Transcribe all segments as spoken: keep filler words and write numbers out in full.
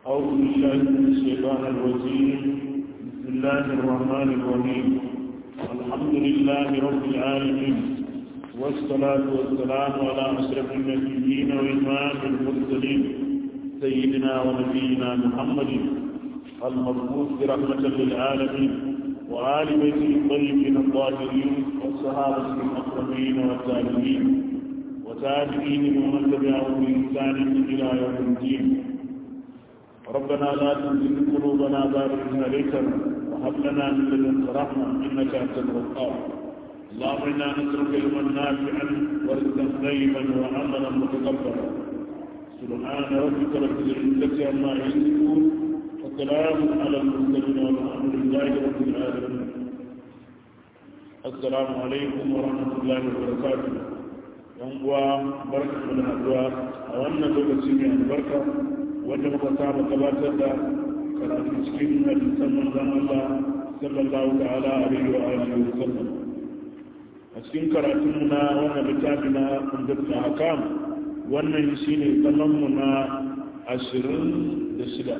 أعوذ بالله من الشيطان الرجيم. بسم الله الرحمن الرحيم. الحمد لله رب العالمين، والصلاة والسلام على أشرف النبيين وإمام المرسلين سيدنا ونبينا محمد المبعوث رحمة للعالمين، وآل بيته الطيبين الطاهرين، والصحابة الأكرمين والتابعين وتابعين ومن تبعهم بإحسان إلى يوم الدين. ربنا لا تزغ قلوبنا بعد إذ هديتنا وهب لنا من لدنك رحمة إنك أنت الوهاب. اللهم إنا نسألك علما نافعا ورزقا طيبا وعملا متقبلا. سبحان ربك رب العزة عما يصفون وسلام على المرسلين والحمد لله رب العالمين. السلام عليكم ورحمة الله وبركاته. yan uwa barka da haduwa a wannan lokaci mai albarka wanda muka saba gabatar da karatu cikin hadisan manzon Allah sallallahu ta'ala alaihi wa alihi wa sallam. A cikin karatun mu na wannan littafi na Umdatul Ahkam, wannan shine zaman mu na ashirin da shida,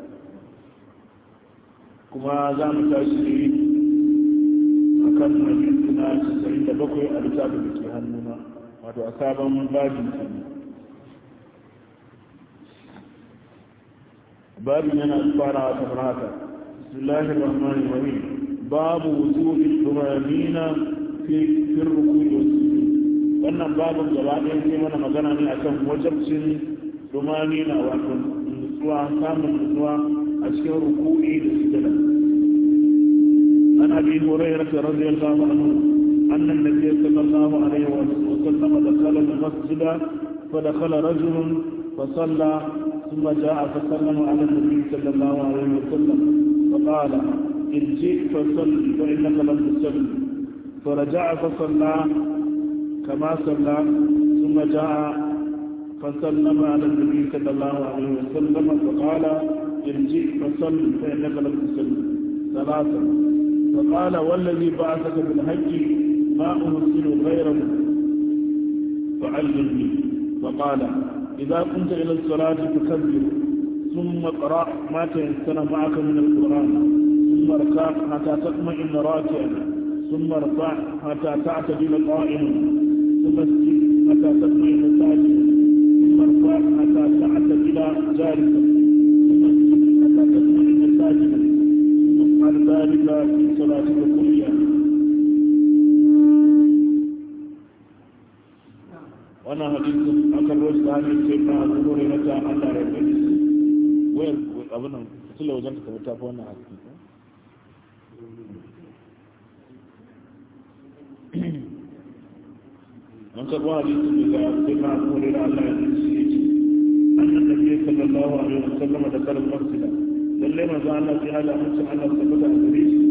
kuma za mu tashi akan hadisi na casa'in da bakwai a littafin da ke hannuna, wato a sabon babin sani. babin yana fara kamar haka: bismillahir rahmanir rahim, babu wujudi tumanina fi fi ruku'i wa sujud. wannan babin gaba ɗaya sai mana magana ne akan wajibcin tumanina, wato nutsuwa, samun nutsuwa a cikin ruku'i da sujud. an abi hurairah radiyallahu anhu أن النبي صلى الله عليه وسلم دخل المسجد فدخل رجل فصلى ثم جاء فسلم على النبي صلى الله عليه وسلم فقال ارجع فصل فإنك لم تصل، فرجع فصلى كما صلى ثم جاء فسلم على النبي صلى الله عليه وسلم فقال ارجع فصل فإنك لم تصل ثلاثة. فقال والذي بعثك بالحق ما أرسل غيره فعلمني. فقال إذا كنت إلى الصلاة فكبر ثم اقرأ ما تيسر معك من القرآن، ثم اركع حتى تطمئن راكعا، ثم ارفع حتى تعتدل قائما، ثم اسجد حتى تطمئن ساجدا، ثم ارفع حتى تعتدل جالسا، ثم اسجد حتى تطمئن ساجدا، ثم افعل ذلك في صلاتك كلها. wannan hadisin aka roshi da hannun sai na zuwa na ta Allah ya gani su wayar abin nan tula wajen ka ta fi wannan haske. an karɓo hadisin daga sai na zuwa da Allah ya gani su yake annan da ke sallallahu alaihi wa sallama da karin masjida lallai manzo Allah sai hada mutum Allah tabbata a gare shi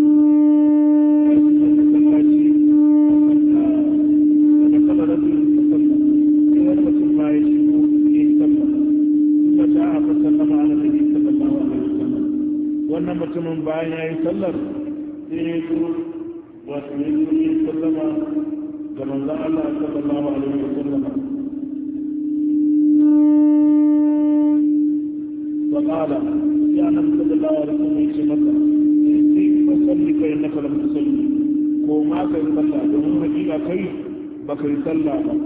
wannan mutumin bayan ya yi sallar sai ya zo wato ya zo ya sallama ga manzan Allah sallallahu alaihi wa sallama wa qala ya nabi sallallahu alaihi wa sallam ya ce masa sai fa salli fa innaka lam tusalli, ko ma kai sallah domin hakika kai baka yi sallah ba.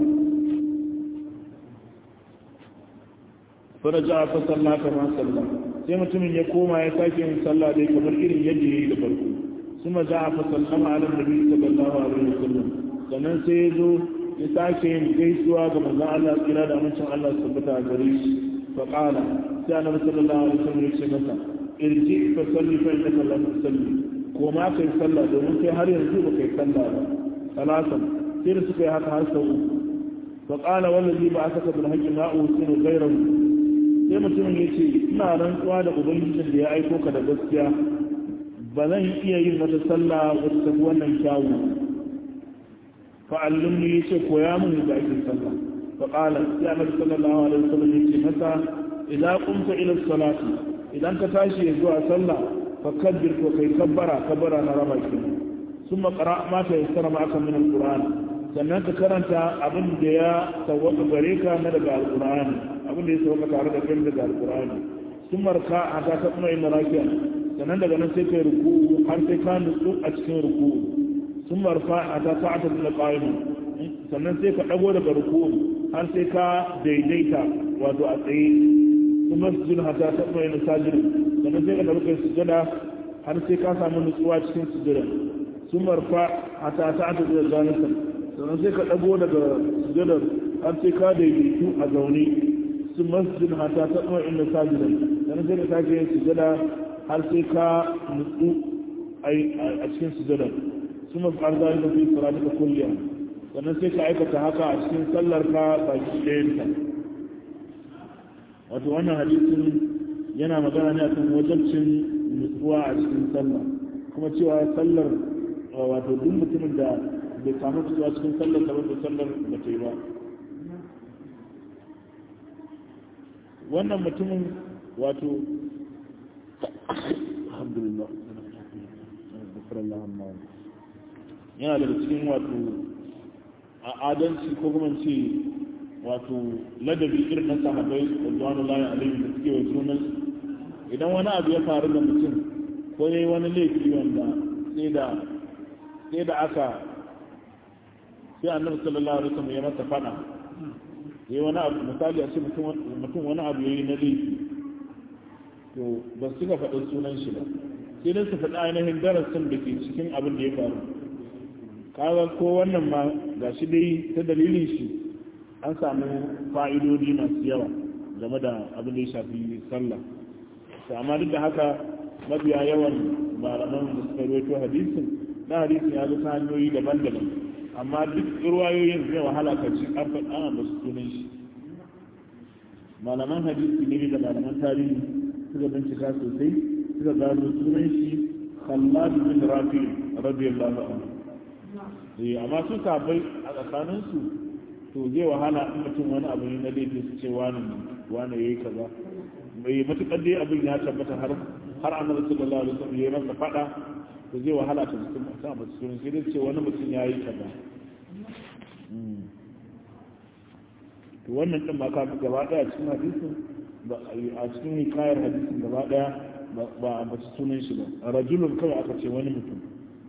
faraja fa salla kama salla, sai mutumin ya koma ya sake yin sallah dai kamar irin yadda ya yi da farko. suma ja'a fa sallama ala nabi sallallahu alaihi wasallam, sannan sai ya zo ya sake yin gaisuwa ga manzon Allah kira da amincin Allah su tabbata a gare shi. fa qala, sai annabi sallallahu alaihi wasallam ya ce masa irji fa salli fa innaka lam tusalli, ko ma kai sallah domin kai har yanzu ba kai sallah ba. salatan, sai da suka yi haka har sau uku. fa qala wallazi ba'athaka bil haqqi ma usinu ghayrahu, sai mutumin ya ce ina rantsuwa da ubangijin da ya aiko ka da gaskiya ba zan iya yin wata sallah wata tafi wannan kyawu. fa'allumni ya ce koya mun da ake sallah. fa qala, sai annabi sallallahu alaihi wasallam ya ce masa idan qumta ila salati, idan ka tashi ya zuwa sallah fa kabbir, ko kai kabbara kabbara na raba ki, summa qra ma ta yassara ma'aka min alquran, sannan ka karanta abin da ya tawaka gare ka na daga alqur'ani, abin da ya sauka tare da kai daga alqur'ani. sun marka a ta taɓa yin rakiya sannan daga nan sai kai ruku har sai ka nutsu a cikin ruku sun marfa a ta ta'ata da ƙa'imu sannan sai ka ɗago daga ruku har sai ka daidaita wato a tsaye sun masjid hata taɓa yin sajid sannan sai ka ɗago sujada har sai ka samu nutsuwa cikin sujada sun marfa a ta ta'ata da zanisa sannan sai ka ɗago daga sujadar har sai ka daidaitu a zaune sun masjid hata taɓa yin sajidan sannan sai ka sake yin sujada har sai ka nutsu a cikin sujadar sun mafi arzari da fi sarari ka kulliya sannan sai ka aikata haka a cikin sallar ka baki ɗayanta wato wannan hadisin yana magana ne akan wajabcin nutsuwa a cikin sallah kuma cewa sallar wato duk mutumin da bai samu nutsuwa cikin sallar da wata sallar da ta yi ba wannan mutumin wato alhamdulillah yana daga cikin wato a adalci ko kuma ce wato ladabi irin na sahabbai radiyallahu alaihi da suke wa sunan idan wani abu ya faru da mutum ko yayi wani laifi wanda sai da sai da aka sai annabi sallallahu alaihi wasallam ya masa fada yayi wani abu misali a ce mutum wani abu yayi na laifi to ba su ga faɗin sunan shi ba sai dai su faɗi ainihin darasin da ke cikin abin da ya faru kaga ko wannan ma ga shi dai ta dalilin shi an samu fa'idodi masu yawa game da abin da ya shafi sallah to amma duk da haka mabiya yawan malaman da suka rawaito hadisin na hadisin ya zo ta hanyoyi daban-daban amma duk ruwayoyin zai wahala ka ci an faɗa ana ba su sunan shi malaman hadisi ne da malaman tarihi suka bincika sosai suka gano sunan shi Khallad bin Rafi radiyallahu anhu eh amma su sabai a tsakanin su to zai wahala in mutum wani abu ne na laifi su ce wani wani yayi kaza bai matukar dai abin ya tabbata har har annabi sallallahu alaihi wasallam ya masa fada to zai wahala ta cikin mutum ba su sai dai ce wani mutum yayi kaza to wannan din ma ka gaba daya cikin hadisin a cikin hikayar hadisin gaba daya ba a bace sunan shi ba rajulun kawai aka ce wani mutum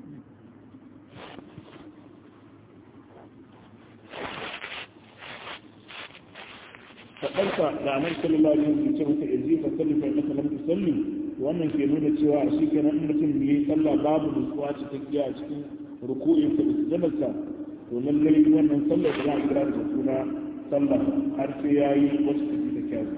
faɗarsa da anar sallallahu alaihi wasallam ce masa yanzu ka salli fa innaka lam tusalli wannan ke nuna cewa shi kenan in mutum yayi sallah babu nutsuwa cikakkiya a cikin ruku'in sa da sujudarsa to lallai wannan sallar da za a kira da suna sallah har sai yayi wasu tafi da kyau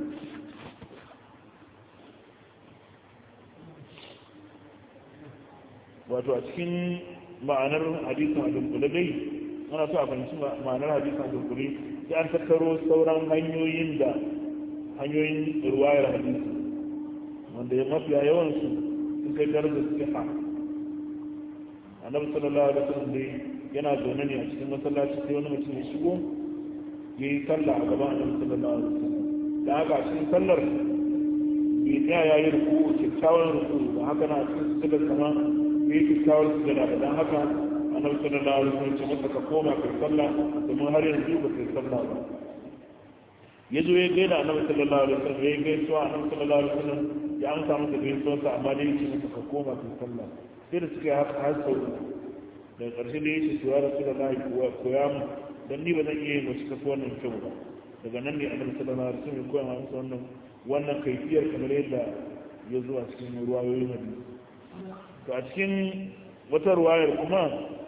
wato a cikin ma'anar hadisin a dunkule dai ana so a fahimci ma'anar hadisin a dunkule sai an tattaro sauran hanyoyin da hanyoyin ruwayar hadisi wanda ya mafiya yawansu sun kai darajar siha annabi sallallahu alaihi wasallam dai yana zaune ne a cikin masallaci sai wani mutum ya shigo ya yi sallah a gaban annabi sallallahu alaihi wasallam da haka cikin sallar bai tsaya ya yi ruku kyakkyawan ruku da haka na cikin sujudar sama bai yi kyakkyawar sujada ba don haka annabi sallallahu alaihi wasallam ce masa ka koma kai sallah domin har yanzu ba kai sallah ba ya zo ya gaida annabi sallallahu alaihi wasallam ya gaisuwa annabi sallallahu alaihi wasallam ya amsa masa gaisuwarsa amma dai ya ce masa ka koma kai sallah sai da suka yi haka har sau daga ƙarshe da ya ce su ya rasu da lahi koya mu don ni ba zan iya yin wasu kasu wannan kyau ba daga nan ne annabi sallallahu alaihi wasallam ya koya masa wannan wannan kaifiyar kamar yadda ya zo a cikin ruwayoyin hadisi to a cikin wata ruwayar kuma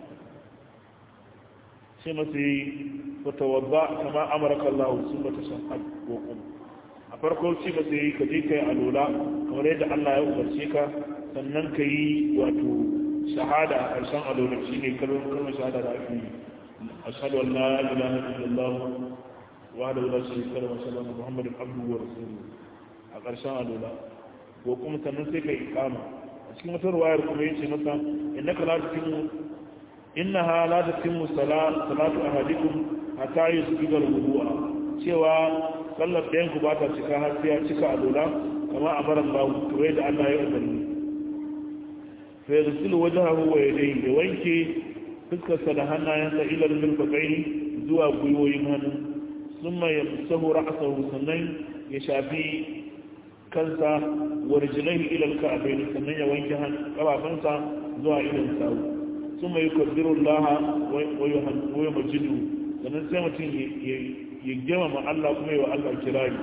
sai masu yi wata wadda kama amurka Allah sun bata shahad ko kuma a farko ce masu yi ka je ka yi alola kamar yadda Allah ya umarce ka sannan ka yi wato shahada a ƙarshen alola shi ne kalmar shahada da ake yi ashhadu an la ilaha illallah wa da la sharika lahu wa sallallahu muhammadin abduhu wa rasuluhu a ƙarshen alola ko kuma sannan sai ka yi iqama a cikin wata ruwayar kuma yace masa innaka la tuqimu innaha la tuqimu salatu ahadikum hatta yusbiga al-wudu'a cewa sallar ɗayan ku ba ta cika har sai ya cika alola kama amara Allah kawai da Allah ya umarni fa yasilu wajhahu wa yadayhi da wanke fuskarsa da hannayensa ila al-mirfaqaini zuwa gwiwoyin hannu summa yamsahu ra'sahu sannan ya shafi kansa wa rijlaihi ila al-ka'bayn sannan ya wanke kafafunsa zuwa idan sawu kuma yukabbiru Allah wa yuhammidu sannan sai mutum ya girmama Allah kuma ya wa Allah kirari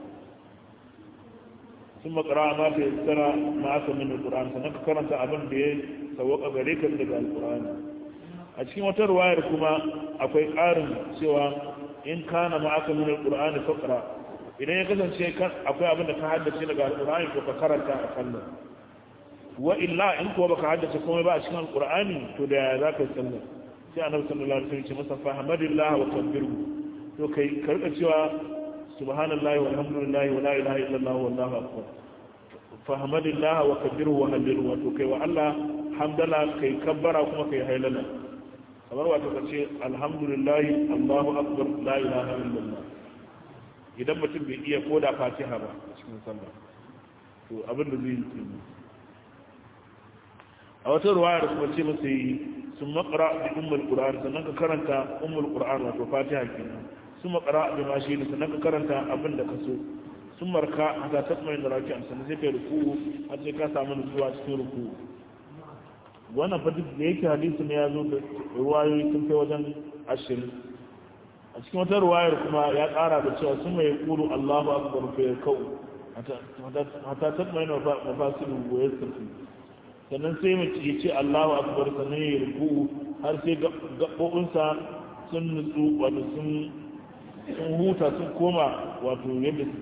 sun makara ma ta yassara ma aka min alquran sannan ka karanta abin da ya sawaka gare ka daga alquran a cikin wata ruwayar kuma akwai ƙarin cewa in kana ma aka min alquran faqra idan ya kasance akwai abin da ka haddace daga alquran to ka karanta a sallar wa illa in kuwa baka haddace komai ba a cikin alqurani to da za ka yi sallar sai annabi sallallahu alaihi wasallam ya ce masa fahmadillah wa kabbirhu to kai karka cewa subhanallahi walhamdulillahi wa la ilaha illallah wallahu akbar fahmadillah wa kabbirhu wa hallilu wa to kai wa Allah hamdala kai kabbara kuma kai hailala kamar wato kace alhamdulillahi allahu akbar la ilaha illallah idan mutum bai iya koda fatiha ba cikin sallah to abin da zai yi a wata ruwaya da kuma ce masa yi sun makara da ummul qur'an sannan ka karanta ummul qur'an wato fatiha kenan sun makara da mashi da sannan ka karanta abin da ka so sun marka hata tasmai da raki'an sannan sai kai ruku har sai ka samu nutsuwa cikin ruku wannan fa duk da yake hadisi ne ya zo da ruwayoyi sun kai wajen ashirin a cikin wata ruwayar kuma ya ƙara da cewa sun mai kuru Allahu akbar fa yakau hata tasmai na mafasilu wa yastafi sannan sai mace ya ce Allahu akbar sannan ya ruku har sai gaɓoɓinsa sun nutsu wato sun huta sun koma wato yadda su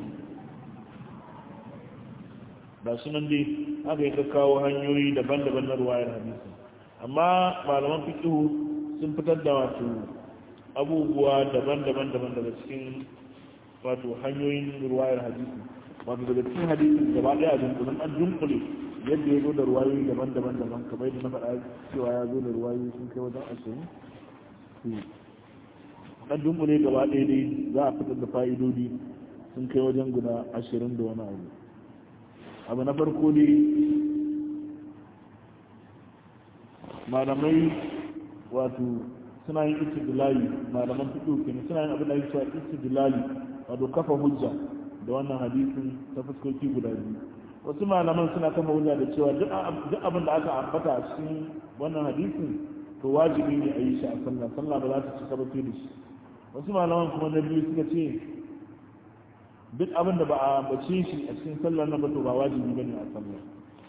ba su nan dai aka yi kawo hanyoyi daban-daban na ruwayar hadisi amma malaman fiqhu sun fitar da wato abubuwa daban-daban daban daga cikin wato hanyoyin ruwayar hadisi wato daga cikin hadisi gaba ɗaya a dunkulun an dunkule yadda ya zo da ruwayoyi daban-daban daban kamar yadda na faɗa cewa ya zo da ruwayoyi sun kai wajen ashirin ɗan dunkule gaba ɗaya dai za a fitar da fa'idodi sun kai wajen guda ashirin da wani abu abu na farko dai malamai wato suna yin istidlali malaman fiƙo kenan suna yin abin da ake cewa istidlali wato kafa hujja da wannan hadisin ta fuskoki guda biyu wasu malaman suna kama hujja da cewa duk abin da aka ambata a cikin wannan hadisin to wajibi ne a yi shi a sallah sallah ba za ta cika ba da shi wasu malaman kuma na biyu suka ce duk abin da ba a ambace shi a cikin sallah na ba to ba wajibi bane a sallah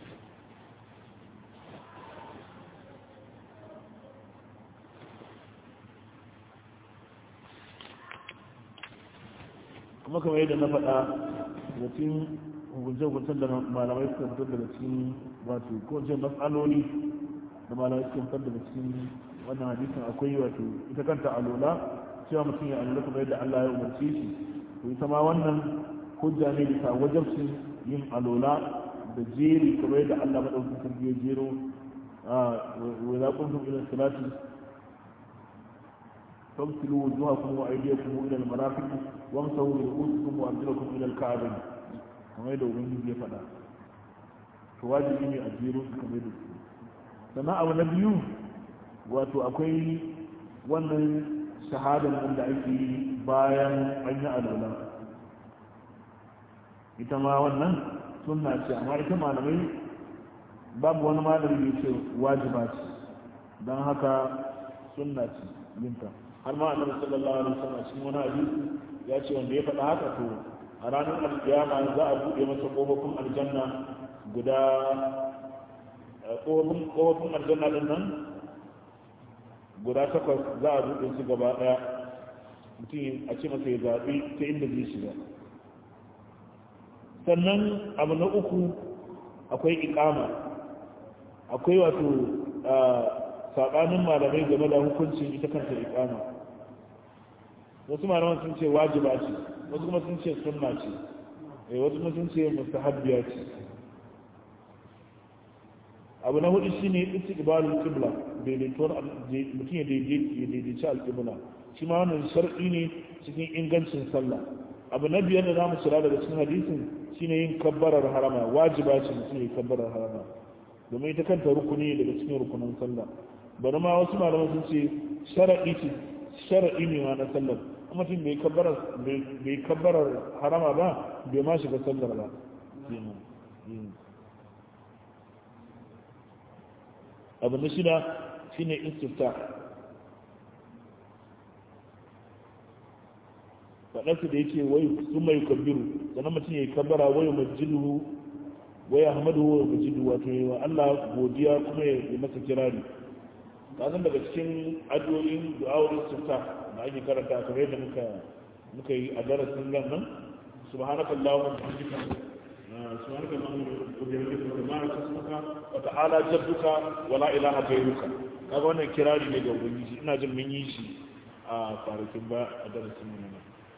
kuma kamar yadda na faɗa da cikin hukunce-hukuncen da malamai suka fitar daga cikin wato ko ce matsaloli da malamai suka fitar daga cikin wannan hadisin akwai wato ita kanta alola cewa mutum ya alola kamar yadda Allah ya umarce shi to ita ma wannan hujja ne bisa wajabcin yin alola da jeri kamar yadda Allah madaukakin sarki ya jero wa idza qumtum ila salati فاغسلوا وجوهكم وايديكم الى المرافق وامسحوا برؤوسكم وارجلكم الى الكعبين kamar yadda ubangiji ya faɗa to wajibi ne a jero su kamar da su sannan abu na biyu wato akwai wannan shahadar da ake yi bayan an yi alwala ita ma wannan sunna ce amma ita malamai babu wani malami da ce wajiba ce don haka sunna ce yinta har ma annabi sallallahu alaihi wasallam cikin wani hadisi ya ce wanda ya faɗa haka to a ranar alkiyama za a buɗe masa ƙofofin aljanna guda ƙofofin aljanna ɗin nan guda takwas za a buɗe su gaba ɗaya mutum a ce masa ya zaɓi ta inda zai shiga sannan abu na uku akwai iƙama akwai wato saɓanin malamai game da hukuncin ita kanta iƙama wasu malaman sun ce wajiba ce wasu kuma sun ce sunna ce eh wasu kuma sun ce mustahabbiya ce abu na hudu shine istiqbalul qibla daidaituwar mutum ya daidaici alqibla shi ma wannan shar'i ne cikin ingancin sallah abu na biyar da zamu shira daga cikin hadisin shine yin kabbarar harama wajiba ce mutum ya kabbarar harama domin ita kanta rukuni daga cikin rukunan sallah bari ma wasu malaman sun ce shar'i ce shar'i ne ma na sallar mutum bai kabbarar harama ba bai ma shiga sallar ba kenan abu na shida shine istifta faɗarsa da yake wai sun mai kabbiru sannan mutum ya yi kabbara wai majidu wai ahmadu wa majidu wato yi wa Allah godiya kuma ya yi masa kirari kasan daga cikin addu'o'in du'a'ul istifta da ake karanta kamar yadda muka muka yi a darasin nan subhanaka allahumma wa bihamdika subhanaka allahumma wa bihamdika tabaraka ismuka wa ta'ala jadduka wa la ilaha ghayruka kaga wannan kirari ne ga ubangiji ina jin mun yi shi a kwanakin ba a darasin nan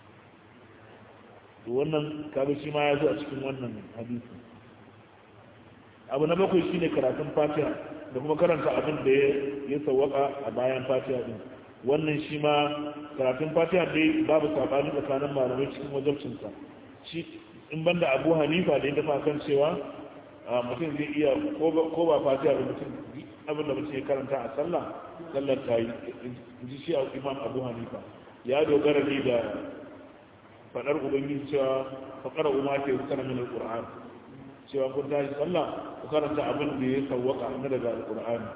to wannan kaga shi ma ya zo a cikin wannan hadisi abu na bakwai shine karatun fatiha da kuma karanta abin da ya sawwaka a bayan fatiha din wannan shi ma karatun fatiha dai babu sabani tsakanin malamai cikin wajibcinsa shi in banda abu hanifa da ya dafa kan cewa mutum zai iya ko ba fatiha da mutum abin da mutum ya karanta a sallah sallar ta yi in ji shi imam abu hanifa ya dogara ne da faɗar ubangiji cewa faƙara umar ke sanar min alƙur'an cewa kun tashi sallah ku karanta abin da ya sawwaka na daga alƙur'ani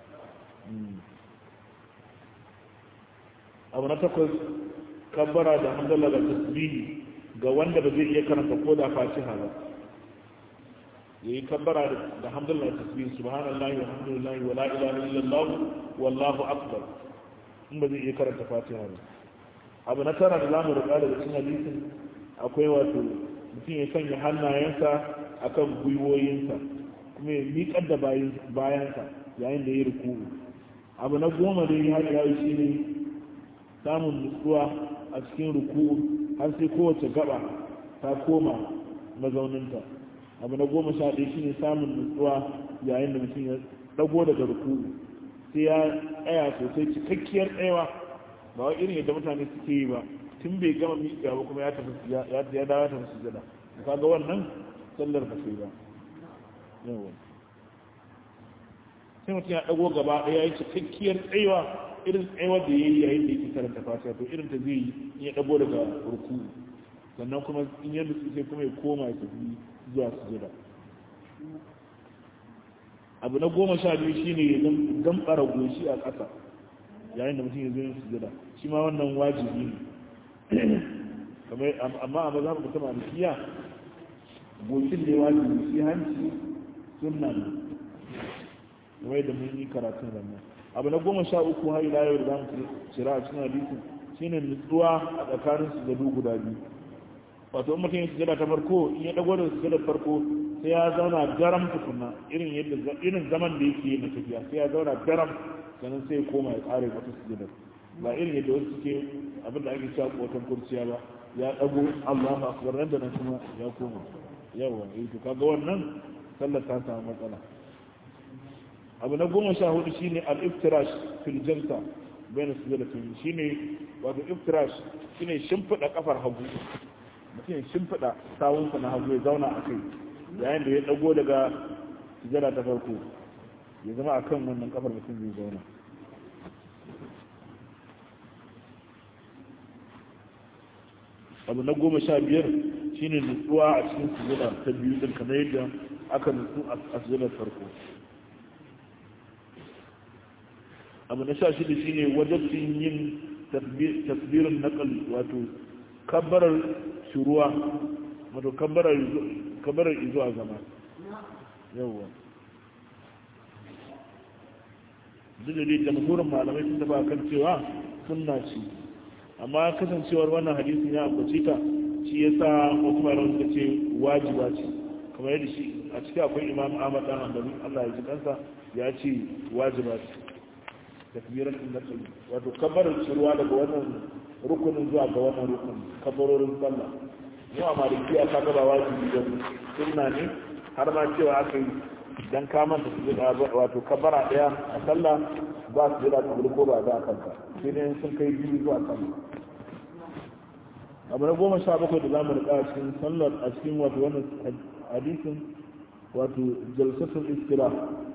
abu na takwas kabbara da hamdala da tasbihi ga wanda ba zai iya karanta ko da fatiha ba yayi kabbara da hamdala da tasbihi subhanallahi walhamdulillahi wala ilaha illallah wallahu akbar in ba zai iya karanta fatiha ba abu na tara da zamu riƙa daga cikin hadisin akwai wato mutum ya sanya hannayensa akan gwiwoyinsa kuma ya miƙar da bayansa yayin da ya ruku'u abu na goma da ya haɗa shi ne samun nutsuwa a cikin ruku'u har sai kowace gaba ta koma mazauninta abu na goma sha ɗaya shine samun nutsuwa yayin da mutum ya ɗago daga ruku'u sai ya tsaya sosai cikakkiyar tsayawa ba wa irin yadda mutane suke yi ba tun bai gama miƙa ba kuma ya tafi ya dawo ya tafi sujada kaga wannan sallar ba sai ba yawa sai mutum ya ɗago gaba ɗaya ya yi cikakkiyar tsayawa irin tsayawar da ya yi yayin da yake karanta fatiha to irin ta zai yi in ya ɗago daga ruku sannan kuma in ya nutsu sai kuma ya koma ya tafi zuwa sujada abu na goma sha biyu shine ya gambara goshi a ƙasa yayin da mutum ya zo yin sujada shi ma wannan wajibi ne kamar amma a mazhabin mutum a malikiya goshin ne wajibi shi hanci sunna ne kamar da mun yi karatun rannan abu na goma sha uku har ila yau da zamu cira a cikin hadisin shine nutsuwa a tsakanin sujadu guda biyu wato in mutum ya sujada ta farko in ya dago da sujada farko sai ya zauna garam tukunna irin yadda irin zaman da yake yi na tafiya sai ya zauna garam sannan sai koma ya tsare wata sujudar ba irin yadda wasu suke abin da ake cewa kotan kurciya ba ya dago Allahu akbar nan da nan kuma ya koma yawa eh to kaga wannan sallar ta samu matsala abu na goma sha hudu shine al-iftirash fil jalsa bayan sujudatayn shine wato iftirash shine shimfida kafar hagu mutum shimfida sawunsa na hagu ya zauna a kai yayin da ya dago daga sujada ta farko ya zama a kan wannan kafar mutum zai zauna abu na goma sha biyar shine nutsuwa a cikin sujada ta biyu din kamar yadda aka nutsu a sujadar farko abu na sha shida shine wajibcin yin tasbirin naqal wato kabbarar shuruwa wato kabbarar kabbarar izuwa zama yawa duk da dai jamhurin malamai sun taba kan cewa sunna ce amma kasancewar wannan hadisin ya ambace ta shi yasa wasu malamai suka ce wajiba ce kamar yadda shi a cikin akwai imam Ahmad dan Hanbali Allah ya ji kansa ya ce wajiba ce takbiratul nasl wato kabbarar shirwa daga wannan rukunin zuwa ga wannan rukunin kabbarorin sallah yau a maliki a kaga ba wajibi da sunna ne har ma cewa aka yi dan kaman da su da wato kabbara daya a sallah ba su da kabul ko ba za a kanka sai ne sun kai biyu zuwa sallah abu na goma sha bakwai da zamu rika cikin sallar a cikin wato wannan hadisin wato jalsatul istira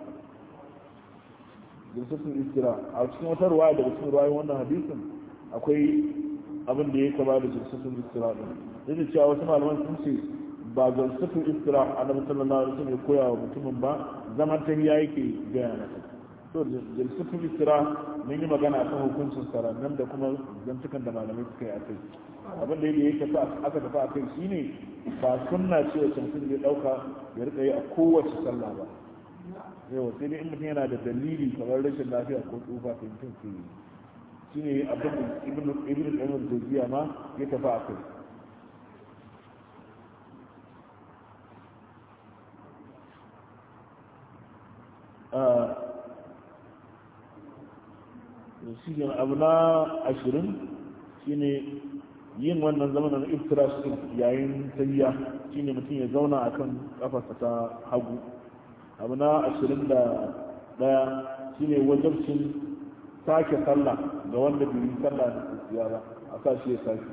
jalsatul istira a cikin wata ruwaya daga cikin ruwayoyin wannan hadisin akwai abin da ya kama da jalsatul istira din duk da cewa wasu malaman sun ce ba jalsatul istira annabi sallallahu alaihi wasallam ya koya wa mutumin ba zaman tahiya yake gaya masa to jalsatul istira mun yi magana akan hukuncin sara nan da kuma zantukan da malamai suka yi akai abin da yake tafi aka tafi akai shine ba sunna ce wacce mutum zai dauka ya rika yi a kowace sallah ba yau sai dai in mutum yana da dalili kamar rashin lafiya ko tsufa sai mutum ke yi shine abin da ibn ibn qayyim al-jawziyya ma ya tafi akai shi ne abu na ashirin shi ne yin wannan zamanin iftirash din yayin tayya shi ne mutum ya zauna a kan kafarsa ta hagu abu na ashirin da daya shi ne wajabcin sake sallah ga wanda bai yi sallah da tsiya ba a sa shi ya sake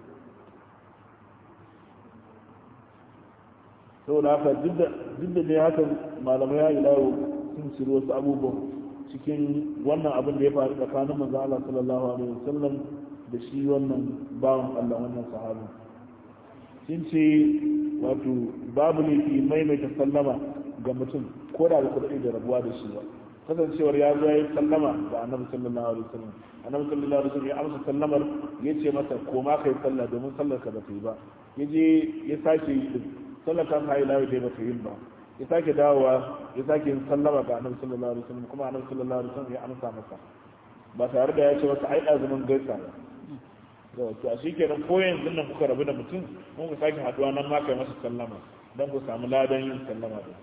saboda haka duk da dai haka malamai ya yi lawo sun ciri wasu abubuwan cikin wannan abin da ya faru tsakanin manzo Allah sallallahu alaihi wasallam da shi wannan bawan Allah wannan sahabi sun ce wato babu ne ki maimaita sallama ga mutum ko da ba da rabuwa da shi ba kasancewar ya zo ya yi sallama ga annabi sallallahu alaihi wasallam annabi sallallahu alaihi wasallam ya amsa sallamar ya ce masa koma kai sallah domin sallar ka ba ta yi ba ya je ya sake yi sallar ka ha ila dai ba ta yi ba ya sake dawowa ya sake yin sallama ga annabi sallallahu alaihi wasallam kuma annabi sallallahu alaihi wasallam ya amsa masa ba tare da ya ce masa ai azumin gaisa ba da wato a shikenan ko yanzu nan kuka rabu da mutum mun ku sake haduwa nan ma kai masa sallama dan ku samu ladan yin sallama da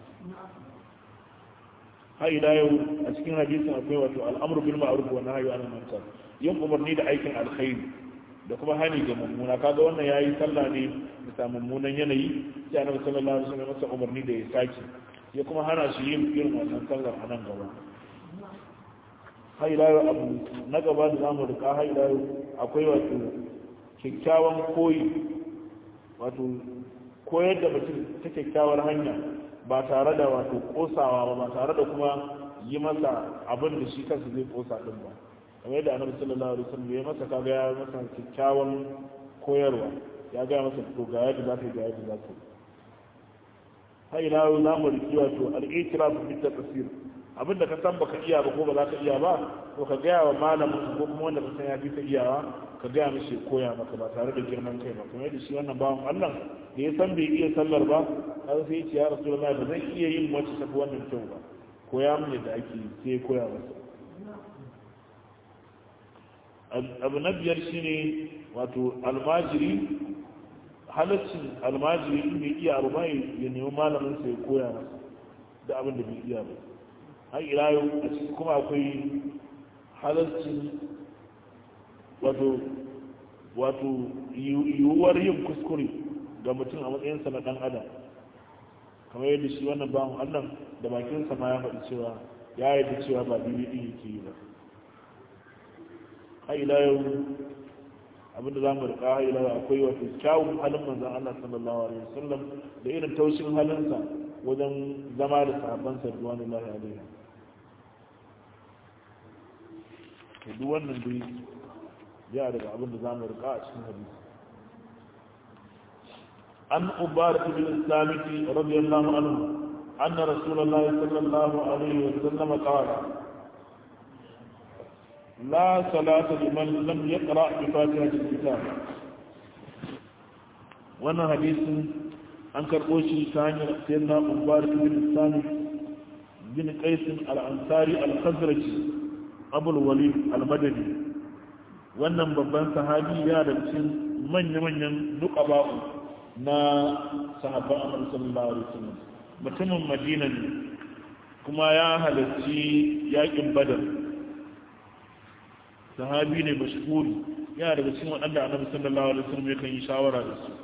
har ila yau a cikin hadisin akwai wato al'amru bil ma'ruf wa nahyu anil munkar yin umarni da aikin alkhairi da kuma hani ga mummuna kaga wannan yayi sallah ne da mummunan yanayi sai annabi sallallahu alaihi wasallam masa umarni da ya saki ya kuma hana shi yin irin wannan sallar a nan gaba hailayo abu na gaba da zamu rika hailayo akwai wato kyakkyawan koyi wato koyar da mutum ta kyakkyawar hanya ba tare da wato kosawa ba ba tare da kuma yi masa abin da shi kansa zai kosa din ba kamar yadda annabi sallallahu alaihi wasallam ya masa kaga ya masa kyakkyawan koyarwa ya ga masa to ga yadda za ka yi ga yadda za ka yi har ila yau za mu riki wato al-i'tiraf bi tafsir abinda ka san baka iya ba ko ba za ka iya ba to ka gaya wa malamin ko kuma wanda ka san ya fi ka iyawa ka gaya mishi koya maka ba tare da girman kai ba kamar yadda shi wannan bawan Allah da ya san bai iya sallar ba har sai ya ce ya rasulullahi ba zan iya yin wacce tafi wannan kyau ba koya min yadda ake sai ya koya masa abu na biyar shine wato almajiri halaccin almajiri in bai iya abu mai ya nemi malamin sa ya koya masa da abin da bai iya ba har ila yau a cikin kuma akwai halaccin wato wato yiwuwar yin kuskure ga mutum a matsayinsa na dan adam kamar yadda shi wannan bawan Allah da bakinsa ma ya faɗi cewa ya yarda cewa ba bibi din yake yi ba har ila yau abinda za mu rika har ila yau akwai wato kyawun halin manzon Allah sallallahu alaihi wasallam da irin taushin halinsa wajen zama da sahabbansa radiyallahu alaihi to duk wannan dai ya daga abinda za mu rika a cikin hadisi an ubarat bin samiti radiyallahu anhu anna rasulullahi sallallahu alaihi wasallam qala لا صلاة لمن لم يقرأ بفاتحة الكتاب وانا حديث انكر اوشي كان سيدنا مبارك بن الثاني بن قيس الانصاري الخزرجي ابو الوليد المدني wannan babban sahabi ya da cikin manya-manyan nuqaba'u na sahabban Annabi sallallahu alaihi wasallam mutumin Madina ne kuma ya halarci yakin Badar sahabi ne mashhuri yana daga cikin waɗanda annabi sallallahu alaihi wasallam yakan yi shawara da su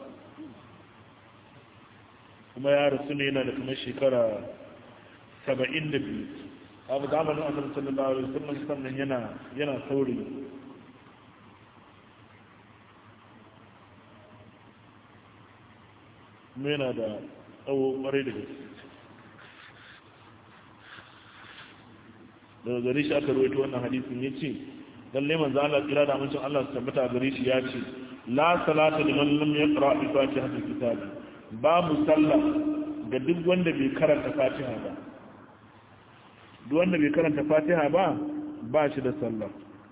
kuma ya rasu ne yana da kamar shekara saba'in da biyu a zamanin annabi sallallahu alaihi wasallam sannan yana yana saurayi kuma yana da tsawo ƙwarai da gaske daga gare shi aka rawaito wannan hadisin ya ce lalle manzo Allah kira da amincin Allah su tabbata gare shi ya ce la salata liman lam yaqra bi fatihatil kitab babu sallah ga duk wanda bai karanta fatiha ba duk wanda bai karanta fatiha ba ba shi da sallah.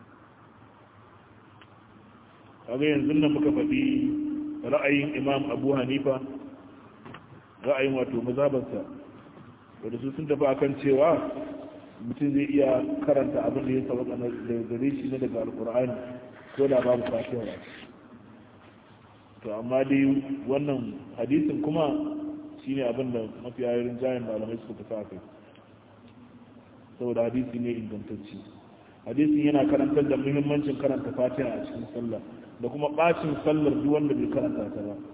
kaga yanzu nan muka faɗi ra'ayin imam abu hanifa ra'ayin wato mazhabarsa wanda su sun tafi akan cewa mutum zai iya karanta abin da ya saba da gare shi na daga alkur'ani ko da babu fatiha ba. to amma dai wannan hadisin kuma shine abin da mafi yayin jayin malamai suka tafi akai saboda hadisi ne ingantacce. hadisin yana karantar da muhimmancin karanta fatiha a cikin sallah da kuma bacin sallar duk wanda bai karanta ta ba.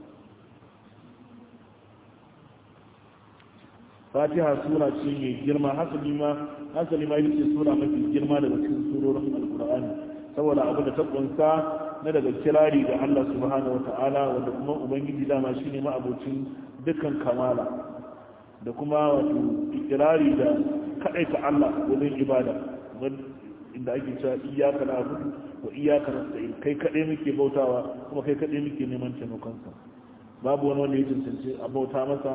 fatiha sura ce mai girma hasali ma hasali ma ita ce sura mafi girma daga cikin surorin alkur'ani saboda abu da ta kunsa na daga kirari da Allah subhanahu wata'ala wanda kuma ubangiji dama shine ma abocin dukkan kamala da kuma wato kirari da kadaita Allah wajen ibada inda ake cewa iyyaka na'budu wa iyyaka nasta'in kai kadai muke bautawa kuma kai kadai muke neman taimakon sa babu wani wanda ya tantance a bauta masa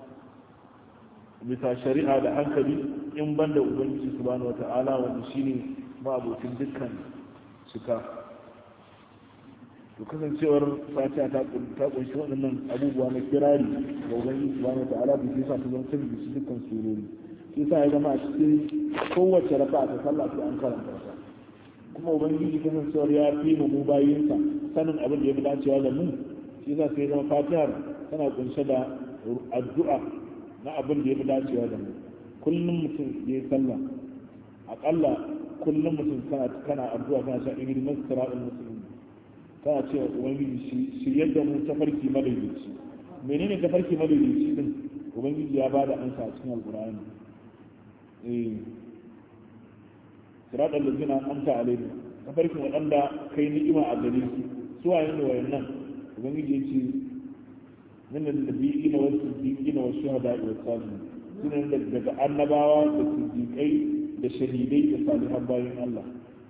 bisa shari'a da hankali in banda ubangiji subhanahu wata'ala wanda shine ma'abocin dukkan shika. to kasancewar fatiha ta ta kunshi waɗannan abubuwa na kirari ga ubangiji subhanahu wata'ala da yasa ta zama tabi shi dukkan surori shi yasa ya zama a cikin kowace raka'a ta sallah sai an karanta ta kuma ubangiji kasancewar ya fi mu bayinsa sanin abin da ya fi dacewa da mu shi yasa sai zama fatihar tana kunshe da addu'a na abin da ya fi dacewa da mu kullum mutum ya yi sallah aƙalla kullum mutum kana kana addu'a kana sha ingiri masu sira'in musulmi kana cewa ubangiji shi yadda mu tafarki madaidaici menene tafarki madaidaici din ubangiji ya bada ansa a cikin alqur'ani eh siratal ladzina an'amta alaihim tafarkin wadanda kai ni'ima a gare su su waye ne wayannan ubangiji ya ce من النبيين والصديقين والشهداء والصالحين سنة daga annabawa da siddiqai da shahidai da salihan bayin Allah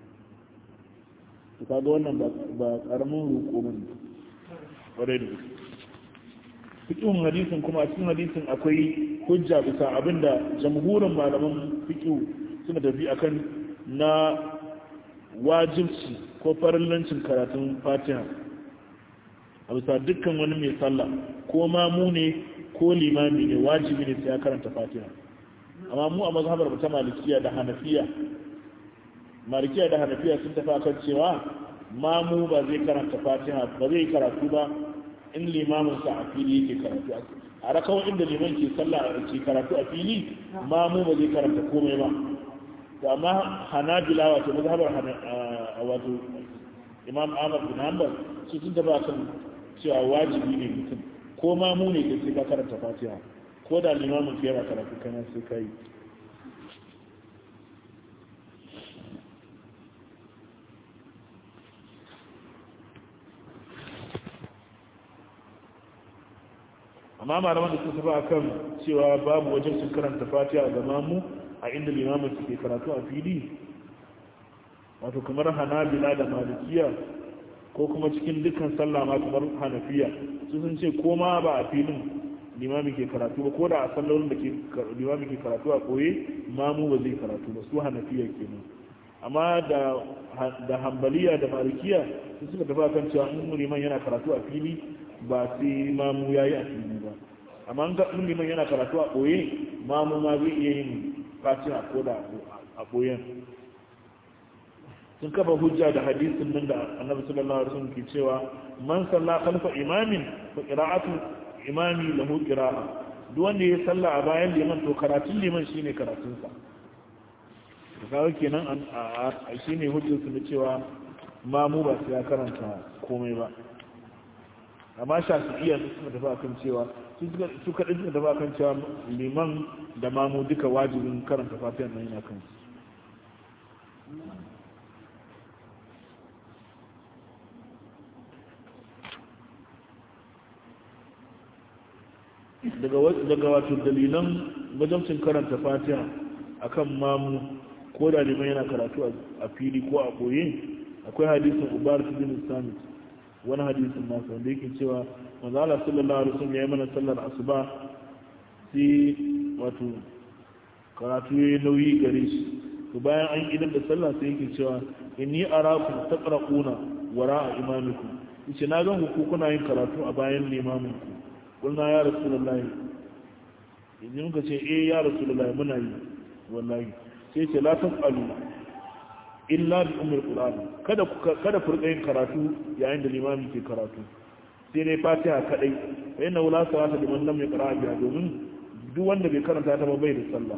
to kaga wannan ba karamin roƙo bane bare da cikin hadisin kuma cikin hadisin akwai hujja bisa abinda jamhurin malaman fiqh suna tafi akan na wajibci ko farillancin karatun Fatiha a bisa dukkan wani mai sallah ko mamu ne ko limami ne wajibi ne sai ya karanta fatiha. amma mu a mazhabar ta malikiya da hanafiya malikiya da hanafiya sun tafi akan cewa mamu ba zai karanta fatiha ba zai karatu ba in limamin sa a fili yake karatu a rakawa inda liman ke sallah ke karatu a fili mamu ba zai karanta komai ba. to amma hanabila wato mazhabar wato imam ahmad bin hanbal su sun tafi akan cewa wajibi ne mutum ko ma mu ne da sai ka karanta fatiha ko da limamin ka yana karatu kana sai kai. amma malaman da suka ba akan cewa babu wajen sun karanta fatiha ga mamu a inda limamin ke karatu a fili wato kamar hanabila da malikiya ko kuma cikin dukkan sallah ma kamar hanafiya su sun ce ko ma ba a filin limami ke karatu ba ko da a sallolin da ke limami ke karatu a koye mamu ba zai karatu ba su hanafiya kenan. amma da da hambaliya da malikiya su suka tafi kan cewa in liman yana karatu a fili ba sai mamu yayi a fili ba amma in liman yana karatu a koye mamu ma zai iya yin fatiha ko da a koyen. sun kafa hujja da hadisin nan da annabi sallallahu alaihi wasallam ke cewa man salla khalfa imamin fa qira'atu imami lahu qira'a duk wanda ya salla a bayan liman to karatun liman shine karatun sa to kaga kenan a shine hujjar su na cewa mamu ba sai ya karanta komai ba. amma shafi'iyya su suka tafi akan cewa su kadai suka tafi akan cewa liman da mamu duka wajibin karanta fatiha nan yana kan daga wato dalilan majamcin karanta fatiha akan mamu ko da liman yana karatu a fili ko a koye akwai hadisin ubar bin samit wani hadisin nasa wanda yake cewa manzala sallallahu alaihi wasallam ya yi mana sallar asuba sai wato karatu ya nauyi gare shi to bayan an idan da sallah sai yake cewa inni arakum taqra'una wara'a imamikum yace na ga ku kuna yin karatu a bayan limamin ku kulna ya rasulullahi idan muka ce eh ya rasulullahi muna yi wallahi sai ce la tasalu illa bi ummul qur'an kada kada furda yin karatu yayin da limamin ke karatu sai dai fatiha kadai fa inna la salata liman lam yaqra biha domin duk wanda bai karanta ta ba bai da sallah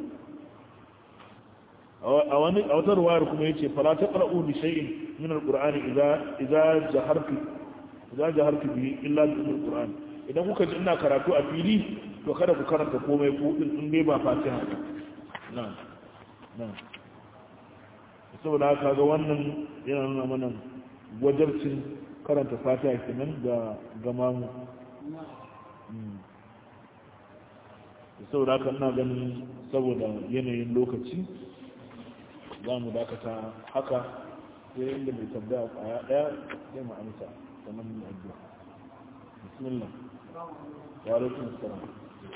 a wani a wata ruwayar kuma yace fala taqra'u bi shay'in min al-qur'ani idza idza jahartu idza jahartu bi illa bi ummul qur'an idan kuka ji ina karatu a fili to kada ku karanta komai ko in dai ba fatiha ba na'am na'am saboda haka ga wannan yana nuna mana wajarcin karanta fatiha kenan ga gamamu saboda haka ina ganin saboda yanayin lokaci za mu dakata haka sai inda mai tambaya kwaya daya sai mu amsa sannan mu addu'a bismillah wa alaikum assalam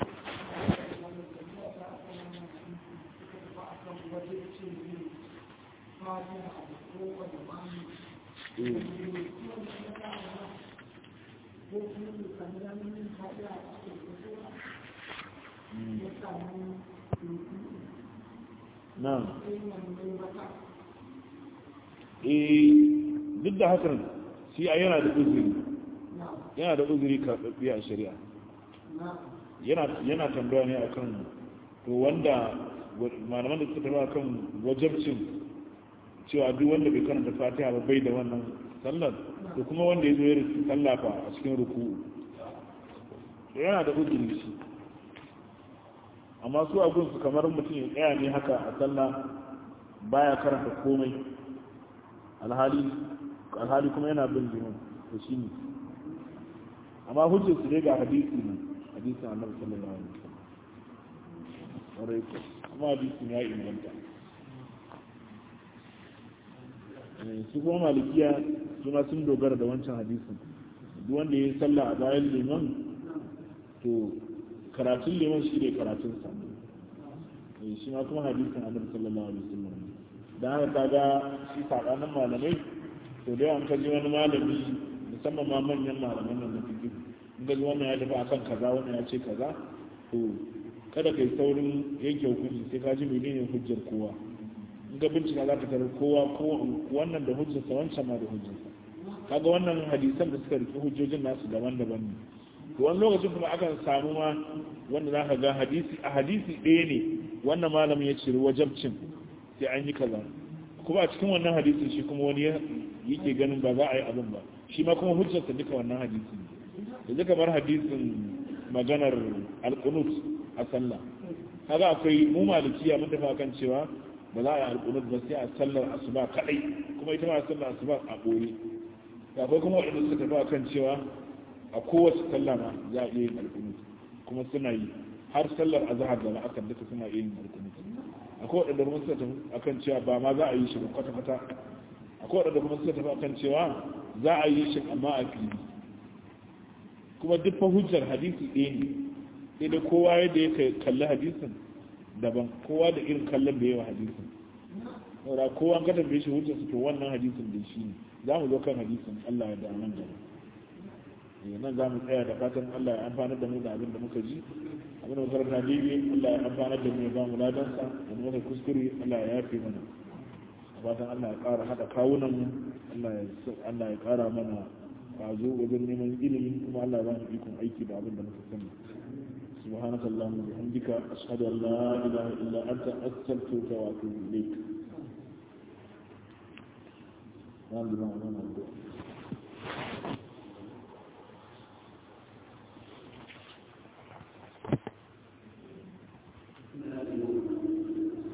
na'am eh duk da hakan shi a yana da uzuri yana da uzuri karɓaɓɓe a shari'a yana tambaya ne akan to wanda malaman da suka taɓa kan wajabcin cewa duk wanda bai karanta fatiha ba bai da wannan sallar to kuma wanda ya zo ya rufe sallafa a cikin ruku to yana da uzuri shi amma su a gunsu kamar mutum ya tsaya ne haka a sallah baya karanta komai alhali alhali kuma yana bin liman to shi ne amma hujjar su ne ga hadisi ne hadisin annabi sallallahu alaihi wasallam kuma hadisin ya inganta su kuma malikiya suna sun dogara da wancan hadisin duk wanda ya yi sallah a bayan liman to karatun liman shi ne karatunsa shi ma kuma hadisin annabi sallallahu alaihi wasallam dan haka kaga shi sakanin malamai to dai an kaji wani malami musamman ma manyan malaman nan na fiqh in ga wannan ya tafi akan kaza wannan ya ce kaza to kada kai saurin yanke hukunci sai ka ji menene hujjar kowa in ga bincika za ka tarar kowa ko wannan da hujjarsa wancan ma da hujjarsa kaga wannan hadisan da suka rike hujjojin nasu daban-daban ne to wani lokacin kuma akan samu ma wanda za ka ga hadisi a hadisi ɗaya ne wannan malamin ya ciri wajabcin sai an yi kaza kuma a cikin wannan hadisin shi kuma wani yake ganin ba za a yi abin ba shi ma kuma hujjarsa duka wannan hadisi ne da zaka bar hadisin maganar alqunut a sallah kaga akwai mu malikiya mun tafi kan cewa ba za a yi alqunut ba sai a sallar asuba kadai kuma ita ma sallar asuba a boye akwai kuma wanda suka tafi kan cewa a kowace sallah ma za a iya yin alqunut kuma suna yi har sallar azhar da la'asar duka suna iya yin alqunut akwai wadanda kuma suka tafi akan cewa ba ma za a yi shi ba kwata kwata akwai wadanda kuma suka tafi akan cewa za a yi shi amma a fili kuma duk fa hujjar hadisi ɗaya ne sai dai kowa yadda ya kalli hadisin daban kowa da irin kallon da yawa hadisin saboda kowa ka tambaye shi hujjar su to wannan hadisin da shi ne za mu zo kan hadisin Allah ya da nan gaba nan za mu tsaya da fatan Allah ya amfana da mu da abin da muka ji abin da muka karanta daidai Allah ya amfana da mu ya ba mu ladansa da muka kuskure Allah ya yafe mana fatan Allah ya ƙara haɗa kawunan mu Allah ya ƙara mana ƙwazo wajen neman ilimi kuma Allah ya ba mu ikon aiki da abin da muka sani سبحانك اللهم وبحمدك أشهد أن لا إله إلا أنت أستغفرك وأتوب إليك.